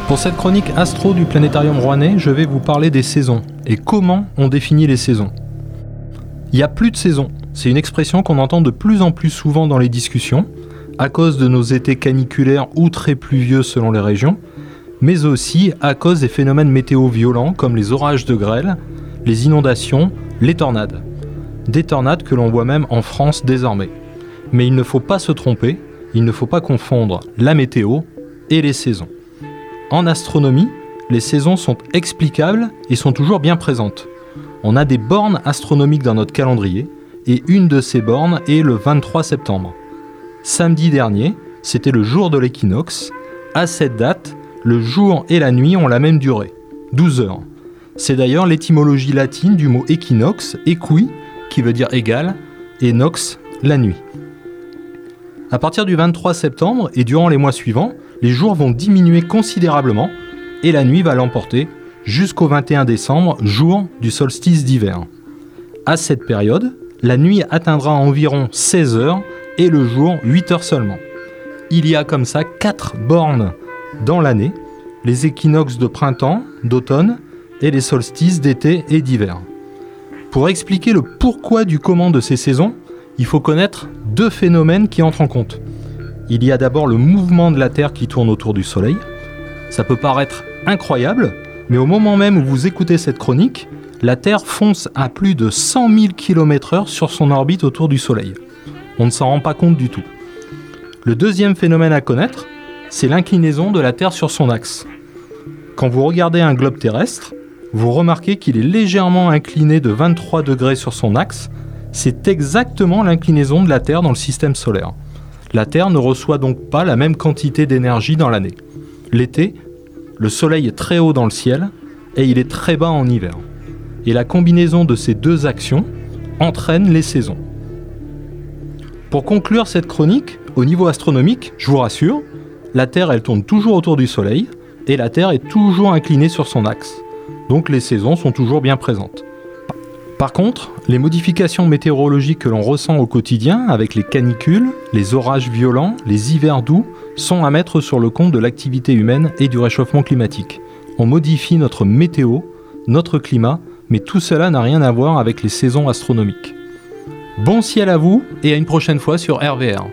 Pour cette chronique astro du Planétarium Rouennais, je vais vous parler des saisons et comment on définit les saisons. Il n'y a plus de saison, c'est une expression qu'on entend de plus en plus souvent dans les discussions, à cause de nos étés caniculaires ou très pluvieux selon les régions, mais aussi à cause des phénomènes météo violents comme les orages de grêle, les inondations, les tornades. Des tornades que l'on voit même en France désormais. Mais il ne faut pas se tromper, il ne faut pas confondre la météo et les saisons. En astronomie, les saisons sont explicables et sont toujours bien présentes. On a des bornes astronomiques dans notre calendrier et une de ces bornes est le 23 septembre. Samedi dernier, c'était le jour de l'équinoxe. À cette date, le jour et la nuit ont la même durée, 12 heures. C'est d'ailleurs l'étymologie latine du mot équinoxe, equi, qui veut dire égal, et nox, la nuit. À partir du 23 septembre et durant les mois suivants, les jours vont diminuer considérablement et la nuit va l'emporter jusqu'au 21 décembre, jour du solstice d'hiver. À cette période, la nuit atteindra environ 16 heures et le jour 8 heures seulement. Il y a comme ça 4 bornes dans l'année, les équinoxes de printemps, d'automne et les solstices d'été et d'hiver. Pour expliquer le pourquoi du comment de ces saisons, il faut connaître 2 phénomènes qui entrent en compte. Il y a d'abord le mouvement de la Terre qui tourne autour du Soleil. Ça peut paraître incroyable, mais au moment même où vous écoutez cette chronique, la Terre fonce à plus de 100 000 km/h sur son orbite autour du Soleil. On ne s'en rend pas compte du tout. Le deuxième phénomène à connaître, c'est l'inclinaison de la Terre sur son axe. Quand vous regardez un globe terrestre, vous remarquez qu'il est légèrement incliné de 23 degrés sur son axe. C'est exactement l'inclinaison de la Terre dans le système solaire. La Terre ne reçoit donc pas la même quantité d'énergie dans l'année. L'été, le Soleil est très haut dans le ciel et il est très bas en hiver. Et la combinaison de ces 2 actions entraîne les saisons. Pour conclure cette chronique, au niveau astronomique, je vous rassure, la Terre elle tourne toujours autour du Soleil et la Terre est toujours inclinée sur son axe. Donc les saisons sont toujours bien présentes. Par contre, les modifications météorologiques que l'on ressent au quotidien avec les canicules, les orages violents, les hivers doux sont à mettre sur le compte de l'activité humaine et du réchauffement climatique. On modifie notre météo, notre climat, mais tout cela n'a rien à voir avec les saisons astronomiques. Bon ciel à vous et à une prochaine fois sur RVR.